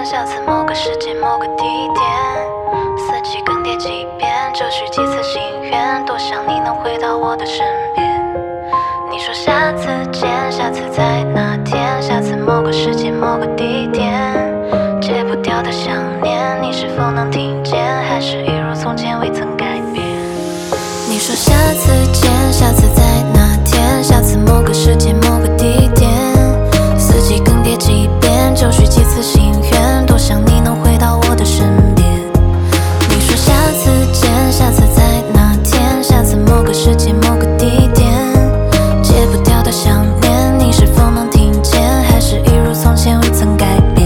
下次某个时间某个地点，四季更迭几遍，就许几次心愿，多想你能回到我的身边。你说下次见，下次在哪天，下次某个时间某个地点，戒不掉的想念，你是否能听见，还是一如从前未曾改变。你说下次见，下次在哪天，下次某个时间某个地点，四季更迭几遍，就许几次心愿，多想你能回到我的身边。你说下次见，下次在哪天，下次某个时间某个地点，戒不掉的想念，你是否能听见，还是一如从前未曾改变。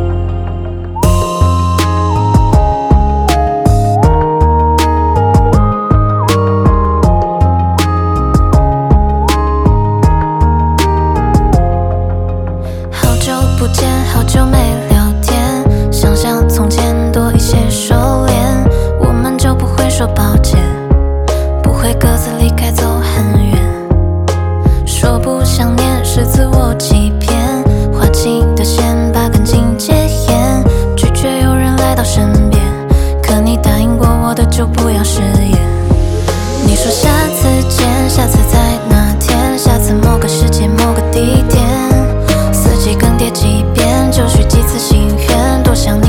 好久不见，好久没聊天，想想从前多一些收敛，我们就不会说抱歉，不会各自离开走很远。说不想念是自我欺骗，划清的线把感情戒严，拒绝有人来到身边，可你答应过我的就不要食言。你说下次见，下次在哪天，下次某个时间某个地点，四季更迭几遍，就许几次心愿，多想